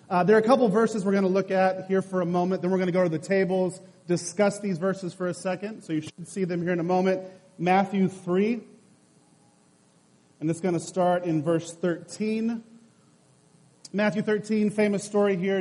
There are a couple verses we're going to look at here for a moment. Then we're going to go to the tables, discuss these verses for a second. So you should see them here in a moment. Matthew 3. And it's going to start in verse 13. Matthew 13, famous story here.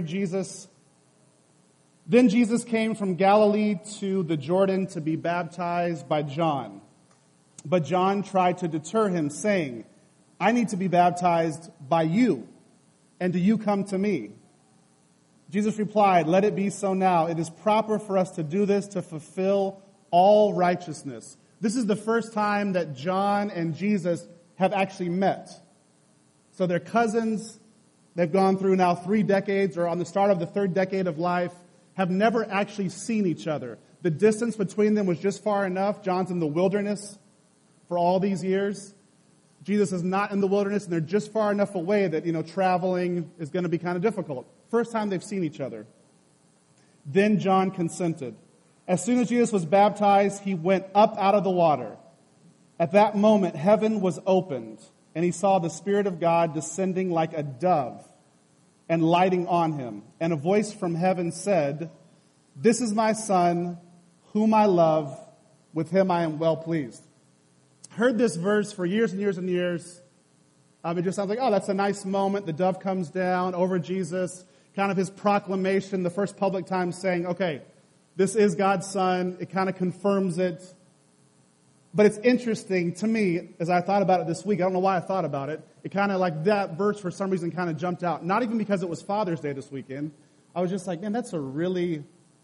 Then Jesus came from Galilee to the Jordan to be baptized by John. But John tried to deter him, saying, I need to be baptized by you, and do you come to me? Jesus replied, let it be so now. It is proper for us to do this to fulfill all righteousness. This is the first time that John and Jesus have actually met. So they're cousins. They've gone through now 3 decades, or on the start of the 3rd decade of life, have never actually seen each other. The distance between them was just far enough. John's in the wilderness for all these years. Jesus is not in the wilderness, and they're just far enough away that, traveling is going to be kind of difficult. First time they've seen each other. Then John consented. As soon as Jesus was baptized, he went up out of the water. At that moment, heaven was opened, and he saw the Spirit of God descending like a dove and lighting on him. And a voice from heaven said, this is my Son, whom I love. With him I am well pleased. Heard this verse for years and years and years. It just sounds like, oh, that's a nice moment. The dove comes down over Jesus, kind of his proclamation, the first public time saying, okay, this is God's Son. It kind of confirms it. But it's interesting to me, as I thought about it this week, I don't know why I thought about it, it kind of like that verse for some reason kind of jumped out. Not even because it was Father's Day this weekend. I was just like, man, that's a really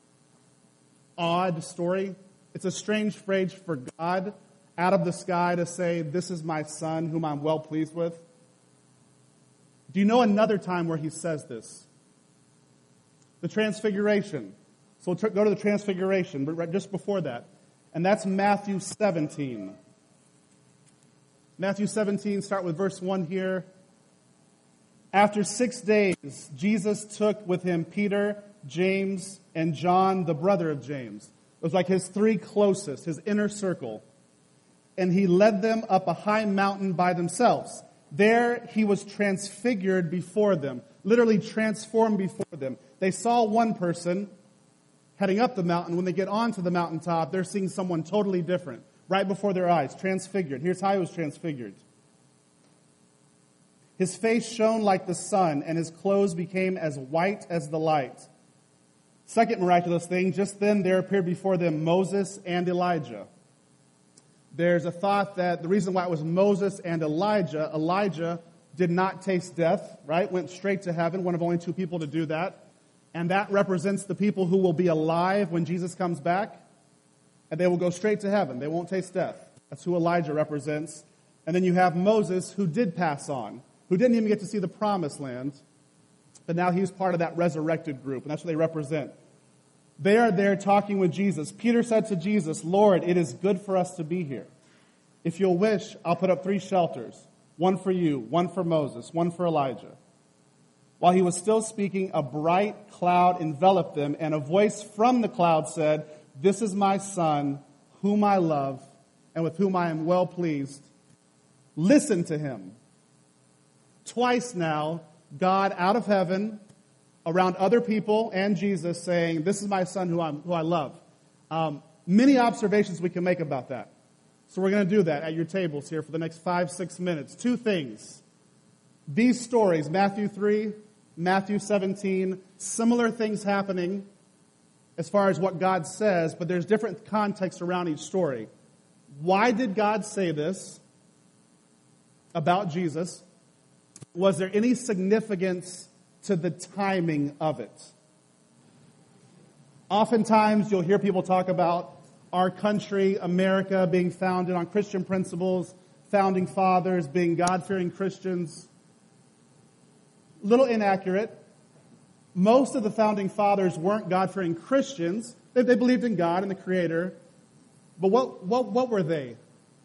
odd story. It's a strange phrase for God out of the sky to say, this is my Son whom I'm well pleased with. Do you know another time where he says this? The Transfiguration. So we'll go to the Transfiguration, but just before that. And that's Matthew 17. Matthew 17, start with verse 1 here. After 6 days, Jesus took with him Peter, James, and John, the brother of James. It was like his 3 closest, his inner circle. And he led them up a high mountain by themselves. There he was transfigured before them, literally transformed before them. They saw one person heading up the mountain. When they get onto the mountaintop, they're seeing someone totally different, right before their eyes, transfigured. Here's how he was transfigured. His face shone like the sun, and his clothes became as white as the light. Second miraculous thing, just then there appeared before them Moses and Elijah. There's a thought that the reason why it was Moses and Elijah did not taste death, right? Went straight to heaven, one of only 2 people to do that. And that represents the people who will be alive when Jesus comes back. And they will go straight to heaven. They won't taste death. That's who Elijah represents. And then you have Moses, who did pass on, who didn't even get to see the promised land. But now he's part of that resurrected group. And that's what they represent. They are there talking with Jesus. Peter said to Jesus, Lord, it is good for us to be here. If you'll wish, I'll put up 3 shelters. One for you, one for Moses, one for Elijah. While he was still speaking, a bright cloud enveloped them, and a voice from the cloud said, this is my Son, whom I love, and with whom I am well pleased. Listen to him. Twice now, God out of heaven, around other people and Jesus saying, this is my Son who I love. Many observations we can make about that. So we're going to do that at your tables here for the next 5-6 minutes. 2 things. These stories, Matthew 3, Matthew 17, similar things happening as far as what God says, but there's different context around each story. Why did God say this about Jesus? Was there any significance to the timing of it? Oftentimes you'll hear people talk about our country, America, being founded on Christian principles, founding fathers being God-fearing Christians. Little inaccurate. Most of the founding fathers weren't God-fearing Christians. They believed in God and the Creator. But what were they?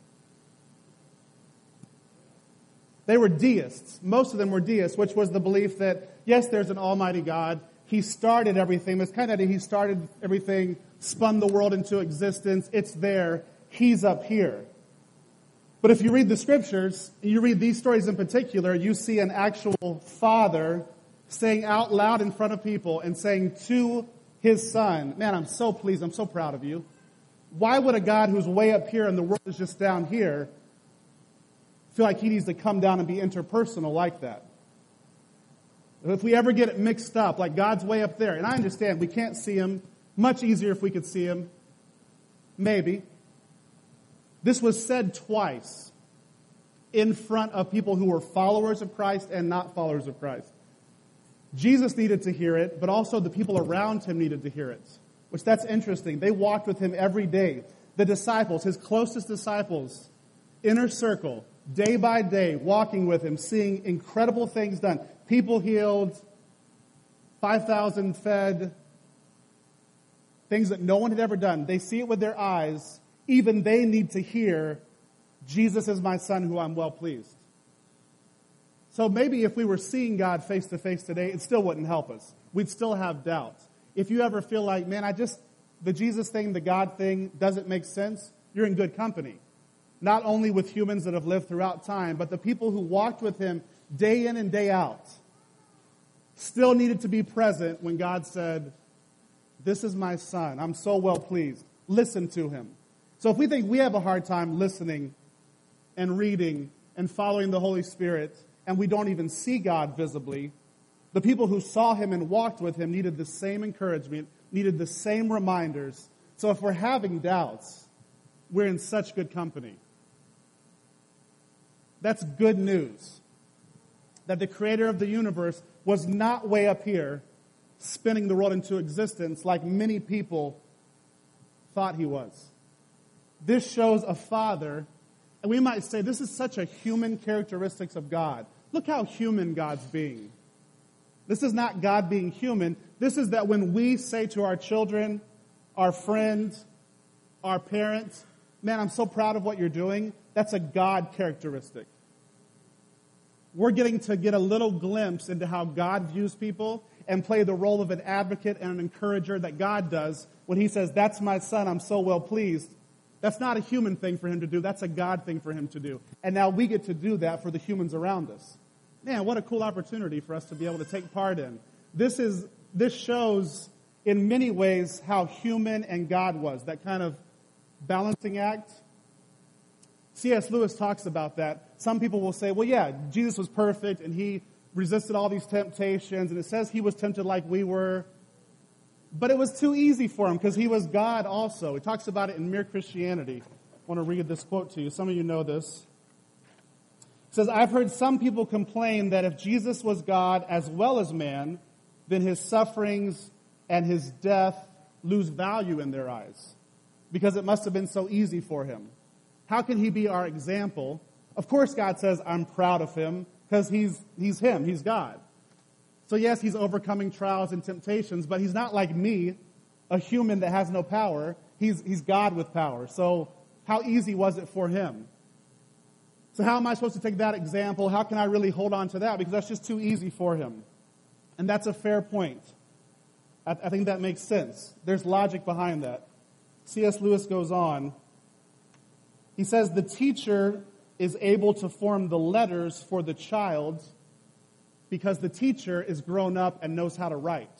They were deists. Most of them were deists, which was the belief that, yes, there's an almighty God. He started everything. It's kind of he started everything, spun the world into existence. It's there. He's up here. But if you read the scriptures, you read these stories in particular, you see an actual father saying out loud in front of people and saying to his son, man, I'm so pleased, I'm so proud of you. Why would a God who's way up here and the world is just down here feel like he needs to come down and be interpersonal like that? If we ever get it mixed up, like God's way up there, and I understand we can't see him, much easier if we could see him, maybe. This was said twice in front of people who were followers of Christ and not followers of Christ. Jesus needed to hear it, but also the people around him needed to hear it, which that's interesting. They walked with him every day. The disciples, his closest disciples, inner circle, day by day, walking with him, seeing incredible things done. People healed, 5,000 fed, things that no one had ever done. They see it with their eyes. Even they need to hear, Jesus is my son who I'm well pleased. So maybe if we were seeing God face to face today, it still wouldn't help us. We'd still have doubts. If you ever feel like, man, the Jesus thing, the God thing doesn't make sense, you're in good company. Not only with humans that have lived throughout time, but the people who walked with him day in and day out still needed to be present when God said, this is my son. I'm so well pleased. Listen to him. So if we think we have a hard time listening and reading and following the Holy Spirit, and we don't even see God visibly, the people who saw him and walked with him needed the same encouragement, needed the same reminders. So if we're having doubts, we're in such good company. That's good news. That the creator of the universe was not way up here spinning the world into existence like many people thought he was. This shows a father, and we might say this is such a human characteristics of God. Look how human God's being. This is not God being human. This is that when we say to our children, our friends, our parents, man, I'm so proud of what you're doing, that's a God characteristic. We're getting to get a little glimpse into how God views people and play the role of an advocate and an encourager that God does when he says, that's my son, I'm so well pleased. That's not a human thing for him to do. That's a God thing for him to do. And now we get to do that for the humans around us. Man, what a cool opportunity for us to be able to take part in. This shows in many ways how human and God was, that kind of balancing act. C.S. Lewis talks about that. Some people will say, well, yeah, Jesus was perfect and he resisted all these temptations, and it says he was tempted like we were. But it was too easy for him because he was God also. He talks about it in Mere Christianity. I want to read this quote to you. Some of you know this. It says, I've heard some people complain that if Jesus was God as well as man, then his sufferings and his death lose value in their eyes because it must have been so easy for him. How can he be our example? Of course, God says, I'm proud of him because he's him. He's God. So yes, he's overcoming trials and temptations, but he's not like me, a human that has no power. He's God with power. So how easy was it for him? So how am I supposed to take that example? How can I really hold on to that? Because that's just too easy for him. And that's a fair point. I think that makes sense. There's logic behind that. C.S. Lewis goes on. He says, the teacher is able to form the letters for the child because the teacher is grown up and knows how to write.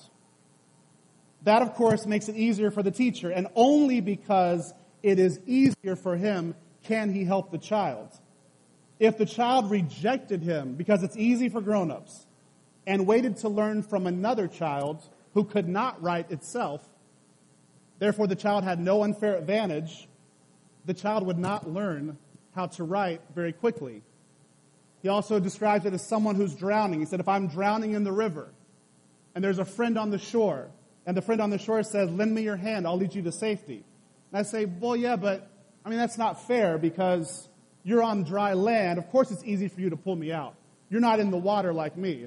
That, of course, makes it easier for the teacher, and only because it is easier for him can he help the child. If the child rejected him because it's easy for grown-ups and waited to learn from another child who could not write itself, therefore the child had no unfair advantage, the child would not learn how to write very quickly. He also describes it as someone who's drowning. He said, if I'm drowning in the river and there's a friend on the shore, and the friend on the shore says, lend me your hand, I'll lead you to safety. And I say, well, yeah, but that's not fair because you're on dry land. Of course it's easy for you to pull me out. You're not in the water like me.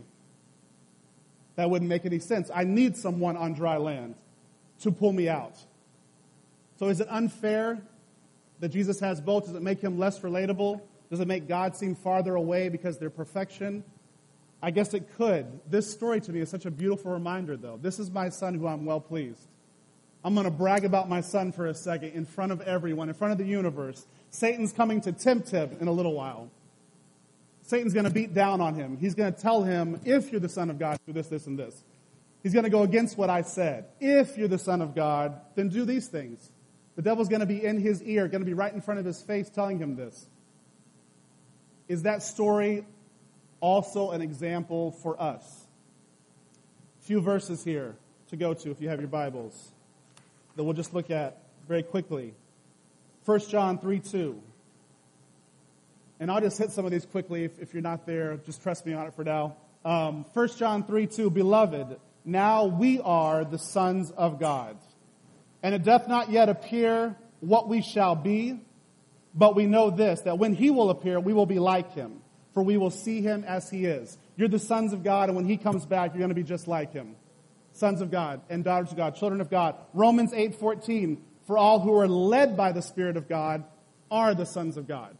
That wouldn't make any sense. I need someone on dry land to pull me out. So is it unfair that Jesus has both? Does it make him less relatable? Does it make God seem farther away because they're perfection? I guess it could. This story to me is such a beautiful reminder, though. This is my son who I'm well pleased. I'm going to brag about my son for a second in front of everyone, in front of the universe. Satan's coming to tempt him in a little while. Satan's going to beat down on him. He's going to tell him, if you're the Son of God, do this, this, and this. He's going to go against what I said. If you're the Son of God, then do these things. The devil's going to be in his ear, going to be right in front of his face telling him this. Is that story also an example for us? A few verses here to go to if you have your Bibles that we'll just look at very quickly. 1 John 3:2. And I'll just hit some of these quickly. If you're not there, just trust me on it for now. 1 John 3:2, Beloved, now we are the sons of God. And it doth not yet appear what we shall be, but we know this, that when he will appear, we will be like him, for we will see him as he is. You're the sons of God, and when he comes back, you're going to be just like him. Sons of God and daughters of God, children of God. Romans 8:14, for all who are led by the Spirit of God are the sons of God.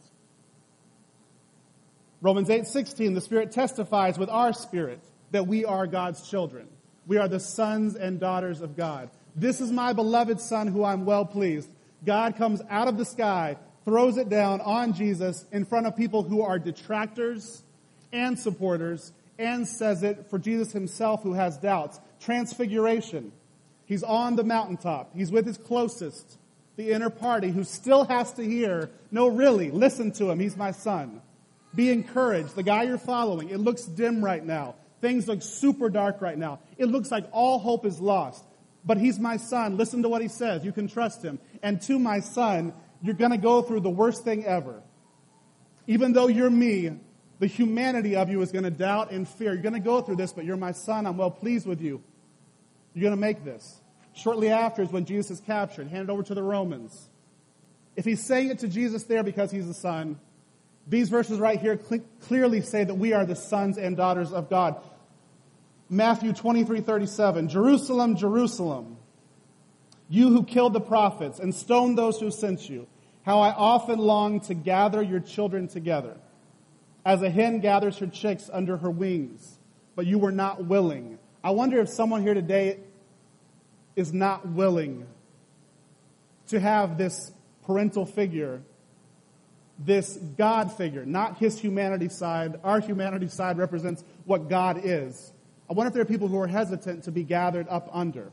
Romans 8:16, the Spirit testifies with our spirit that we are God's children. We are the sons and daughters of God. This is my beloved Son who I'm well pleased. God comes out of the sky, throws it down on Jesus in front of people who are detractors and supporters, and says it for Jesus himself who has doubts. Transfiguration. He's on the mountaintop. He's with his closest, the inner party, who still has to hear, no, really, listen to him. He's my son. Be encouraged. The guy you're following, it looks dim right now. Things look super dark right now. It looks like all hope is lost. But he's my son. Listen to what he says. You can trust him. And to my son, you're going to go through the worst thing ever. Even though you're me, the humanity of you is going to doubt and fear. You're going to go through this, but you're my son. I'm well pleased with you. You're going to make this. Shortly after is when Jesus is captured, handed over to the Romans. If he's saying it to Jesus there because he's the son, these verses right here clearly say that we are the sons and daughters of God. Matthew 23:37, Jerusalem, Jerusalem, you who killed the prophets and stoned those who sent you, how I often long to gather your children together, as a hen gathers her chicks under her wings, but you were not willing. I wonder if someone here today is not willing to have this parental figure, this God figure, not his humanity side. Our humanity side represents what God is. I wonder if there are people who are hesitant to be gathered up under.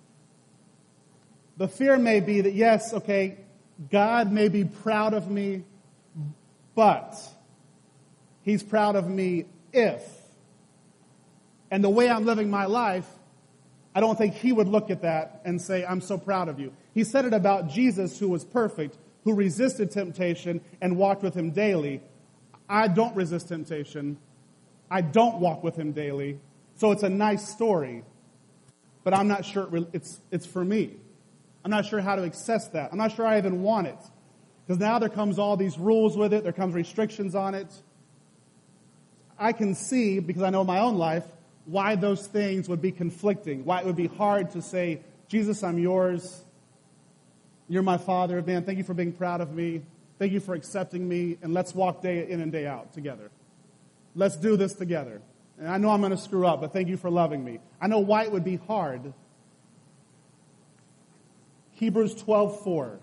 The fear may be that, yes, okay, God may be proud of me, but he's proud of me if. And the way I'm living my life, I don't think he would look at that and say, I'm so proud of you. He said it about Jesus, who was perfect, who resisted temptation and walked with him daily. I don't resist temptation. I don't walk with him daily. So it's a nice story, but I'm not sure it's for me. I'm not sure how to access that. I'm not sure I even want it. Because now there comes all these rules with it. There comes restrictions on it. I can see, because I know my own life, why those things would be conflicting. Why it would be hard to say, Jesus, I'm yours. You're my father. Man, thank you for being proud of me. Thank you for accepting me. And let's walk day in and day out together. Let's do this together. And I know I'm going to screw up, but thank you for loving me. I know why it would be hard. Hebrews 12:4.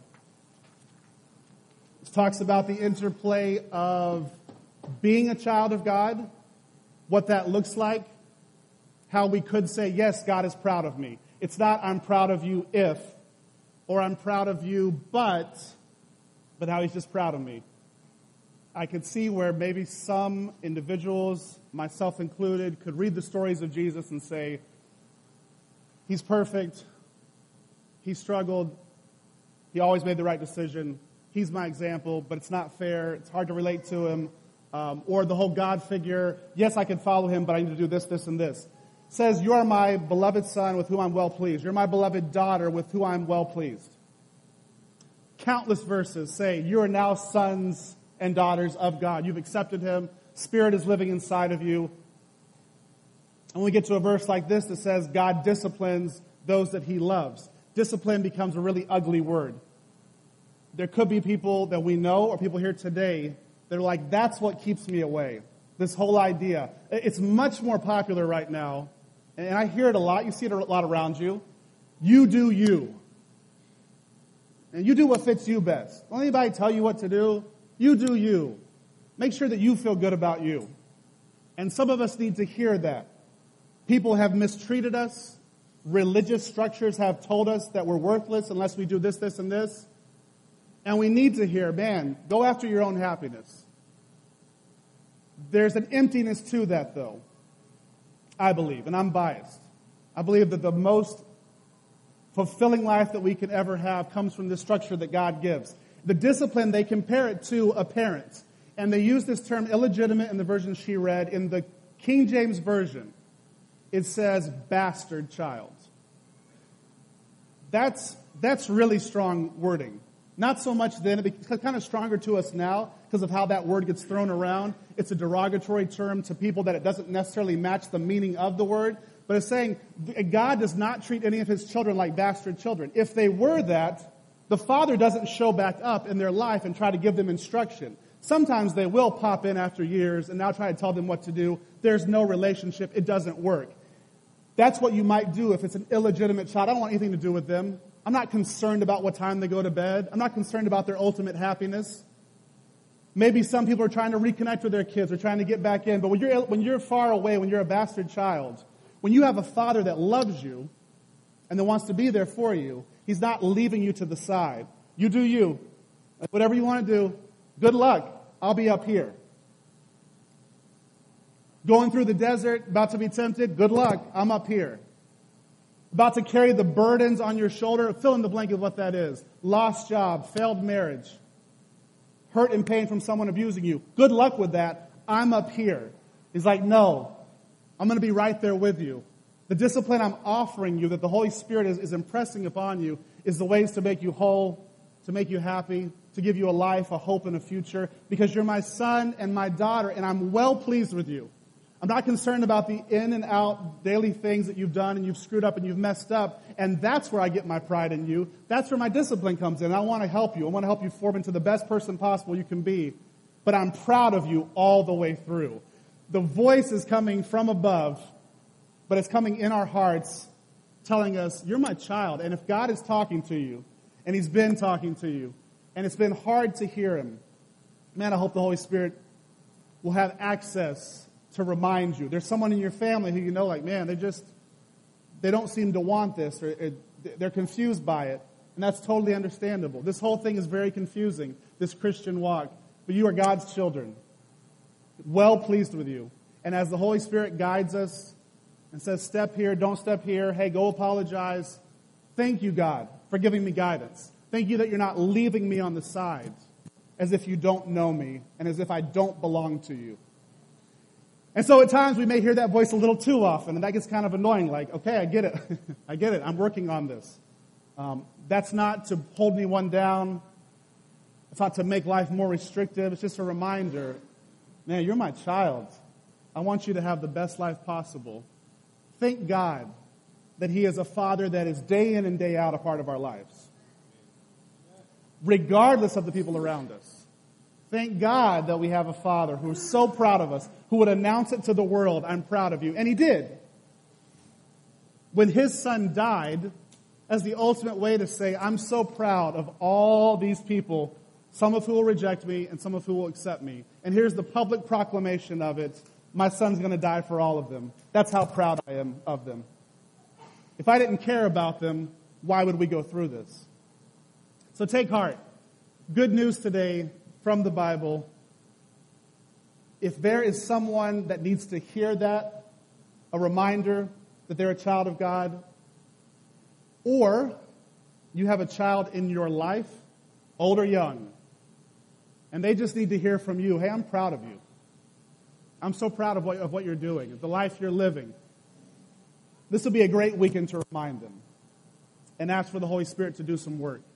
It talks about the interplay of being a child of God, what that looks like, how we could say, yes, God is proud of me. It's not I'm proud of you if, or I'm proud of you but how he's just proud of me. I could see where maybe some individuals, myself included, could read the stories of Jesus and say, he's perfect, he struggled, he always made the right decision, he's my example, but it's not fair, it's hard to relate to him. Or the whole God figure, yes, I can follow him, but I need to do this, this, and this. It says, you are my beloved son with whom I'm well pleased. You're my beloved daughter with whom I'm well pleased. Countless verses say, you are now sons and daughters of God. You've accepted him. Spirit is living inside of you. And we get to a verse like this that says, God disciplines those that he loves. Discipline becomes a really ugly word. There could be people that we know or people here today that are like, that's what keeps me away. This whole idea. It's much more popular right now. And I hear it a lot. You see it a lot around you. You do you. And you do what fits you best. Don't anybody tell you what to do. You do you. Make sure that you feel good about you. And some of us need to hear that. People have mistreated us. Religious structures have told us that we're worthless unless we do this, this, and this. And we need to hear, man, go after your own happiness. There's an emptiness to that, though, I believe, and I'm biased. I believe that the most fulfilling life that we can ever have comes from the structure that God gives. The discipline, they compare it to a parent. And they use this term illegitimate in the version she read. In the King James Version, it says bastard child. That's really strong wording. Not so much then, it's kind of stronger to us now because of how that word gets thrown around. It's a derogatory term to people that it doesn't necessarily match the meaning of the word. But it's saying God does not treat any of his children like bastard children. If they were that, the father doesn't show back up in their life and try to give them instruction. Sometimes they will pop in after years and now try to tell them what to do. There's no relationship. It doesn't work. That's what you might do if it's an illegitimate child. I don't want anything to do with them. I'm not concerned about what time they go to bed. I'm not concerned about their ultimate happiness. Maybe some people are trying to reconnect with their kids or trying to get back in. But when you're far away, when you're a bastard child, when you have a father that loves you and that wants to be there for you, he's not leaving you to the side. You do you. Whatever you want to do, good luck. I'll be up here. Going through the desert, about to be tempted, good luck. I'm up here. About to carry the burdens on your shoulder, fill in the blank of what that is. Lost job, failed marriage, hurt and pain from someone abusing you. Good luck with that. I'm up here. He's like, no, I'm going to be right there with you. The discipline I'm offering you, that the Holy Spirit is impressing upon you, is the ways to make you whole, to make you happy, to give you a life, a hope, and a future, because you're my son and my daughter, and I'm well pleased with you. I'm not concerned about the in and out daily things that you've done and you've screwed up and you've messed up, and that's where I get my pride in you. That's where my discipline comes in. I want to help you. I want to help you form into the best person possible you can be, but I'm proud of you all the way through. The voice is coming from above, but it's coming in our hearts telling us, you're my child, and if God is talking to you, and he's been talking to you, and it's been hard to hear him, man, I hope the Holy Spirit will have access to remind you. There's someone in your family who you know, like, man, they don't seem to want this, or they're confused by it. And that's totally understandable. This whole thing is very confusing, this Christian walk. But you are God's children. Well pleased with you. And as the Holy Spirit guides us and says, step here, don't step here, hey, go apologize. Thank you, God, for giving me guidance. Thank you that you're not leaving me on the side as if you don't know me and as if I don't belong to you. And so at times we may hear that voice a little too often, and that gets kind of annoying, like, okay, I get it. I get it. I'm working on this. That's not to hold anyone down. It's not to make life more restrictive. It's just a reminder, man, you're my child. I want you to have the best life possible. Thank God that he is a father that is day in and day out a part of our lives, regardless of the people around us. Thank God that we have a father who is so proud of us, who would announce it to the world, I'm proud of you. And he did. When his son died, as the ultimate way to say, I'm so proud of all these people, some of who will reject me and some of who will accept me. And here's the public proclamation of it. My son's going to die for all of them. That's how proud I am of them. If I didn't care about them, why would we go through this? So take heart. Good news today from the Bible. If there is someone that needs to hear that, a reminder that they're a child of God, or you have a child in your life, old or young, and they just need to hear from you, hey, I'm proud of you. I'm so proud of what you're doing, the life you're living. This will be a great weekend to remind them and ask for the Holy Spirit to do some work.